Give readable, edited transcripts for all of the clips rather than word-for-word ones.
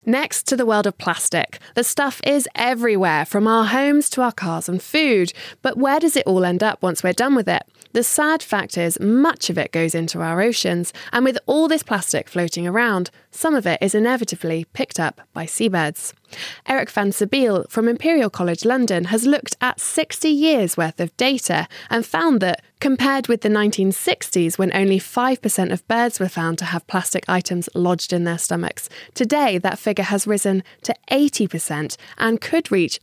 Next to the world of plastic, the stuff is everywhere, from our homes to our cars and food. But where does it all end up once we're done with it? The sad fact is, much of it goes into our oceans, and with all this plastic floating around, some of it is inevitably picked up by seabirds. Eric van Sabeel from Imperial College London has looked at 60 years' worth of data and found that, compared with the 1960s when only 5% of birds were found to have plastic items lodged in their stomachs, today that figure has risen to 80% and could reach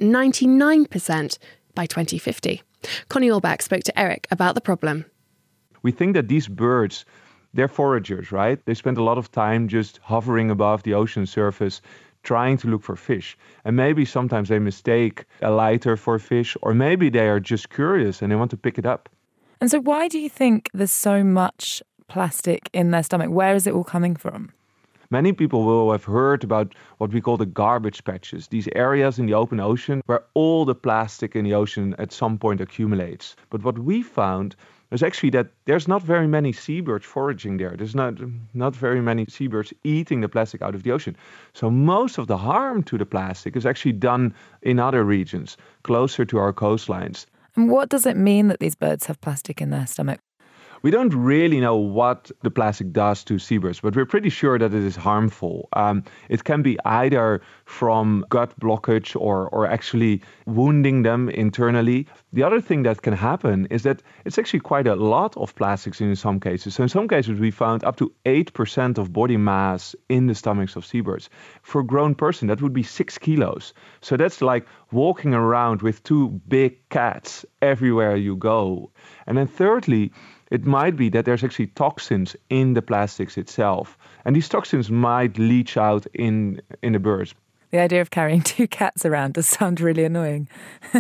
99% by 2050. Connie Allback spoke to Eric about the problem. We think that these birds, they're foragers, right? They spend a lot of time just hovering above the ocean surface, trying to look for fish. And maybe sometimes they mistake a lighter for fish, or maybe they are just curious and they want to pick it up. And so why do you think there's so much plastic in their stomach? Where is it all coming from? Many people will have heard about what we call the garbage patches, these areas in the open ocean where all the plastic in the ocean at some point accumulates. But what we found is actually that there's not very many seabirds foraging there. There's not very many seabirds eating the plastic out of the ocean. So most of the harm to the plastic is actually done in other regions, closer to our coastlines. And what does it mean that these birds have plastic in their stomach? We don't really know what the plastic does to seabirds, but we're pretty sure that it is harmful. It can be either from gut blockage or actually wounding them internally. The other thing that can happen is that it's actually quite a lot of plastics in some cases. So in some cases, we found up to 8% of body mass in the stomachs of seabirds. For a grown person, that would be 6 kilos. So that's like walking around with 2 big cats everywhere you go. And then thirdly, it might be that there's actually toxins in the plastics itself. And these toxins might leach out in the birds. The idea of carrying 2 cats around does sound really annoying.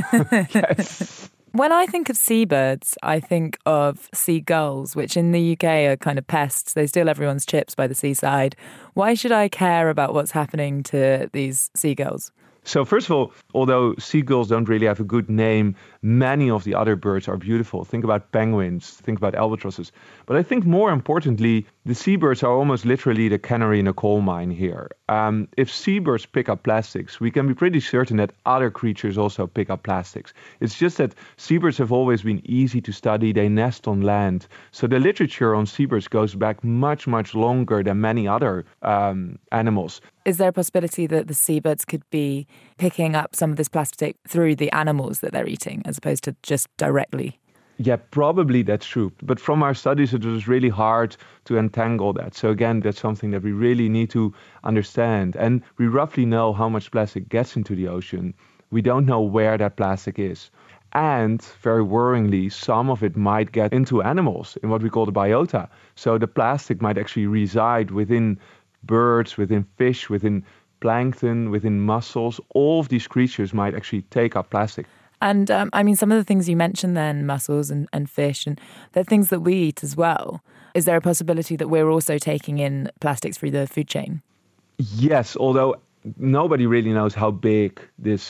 Yes. When I think of seabirds, I think of seagulls, which in the UK are kind of pests. They steal everyone's chips by the seaside. Why should I care about what's happening to these seagulls? So first of all, although seagulls don't really have a good name, many of the other birds are beautiful. Think about penguins, think about albatrosses. But I think more importantly, the seabirds are almost literally the canary in a coal mine here. If seabirds pick up plastics, we can be pretty certain that other creatures also pick up plastics. It's just that seabirds have always been easy to study. They nest on land. So the literature on seabirds goes back much, much longer than many other animals. Is there a possibility that the seabirds could be picking up some of this plastic through the animals that they're eating as opposed to just directly? Yeah, probably that's true. But from our studies, it was really hard to untangle that. So again, that's something that we really need to understand. And we roughly know how much plastic gets into the ocean. We don't know where that plastic is. And very worryingly, some of it might get into animals in what we call the biota. So the plastic might actually reside within birds, within fish, within plankton, within mussels. All of these creatures might actually take up plastic. And some of the things you mentioned then, mussels and fish, and they're things that we eat as well. Is there a possibility that we're also taking in plastics through the food chain? Yes, although nobody really knows how big this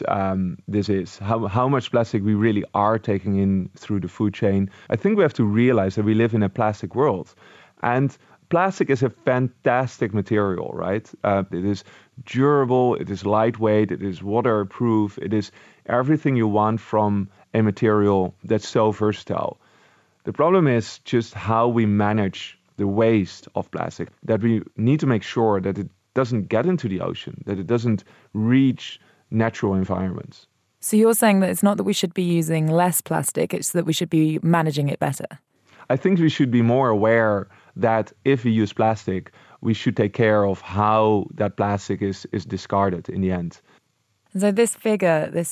is, how much plastic we really are taking in through the food chain. I think we have to realize that we live in a plastic world. And plastic is a fantastic material, right? It is durable, it is lightweight, it is waterproof, it is everything you want from a material that's so versatile. The problem is just how we manage the waste of plastic, that we need to make sure that it doesn't get into the ocean, that it doesn't reach natural environments. So you're saying that it's not that we should be using less plastic, it's that we should be managing it better? I think we should be more aware that if we use plastic, we should take care of how that plastic is discarded in the end. So this figure, this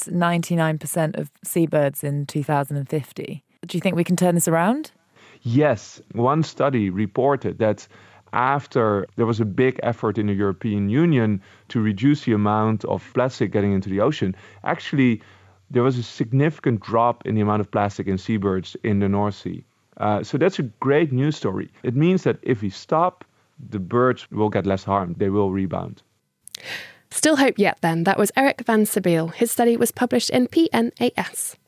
99% of seabirds in 2050, do you think we can turn this around? Yes. One study reported that after there was a big effort in the European Union to reduce the amount of plastic getting into the ocean, actually there was a significant drop in the amount of plastic in seabirds in the North Sea. So that's a great news story. It means that if we stop, the birds will get less harmed. They will rebound. Still hope yet then. That was Eric van Sabeel. His study was published in PNAS.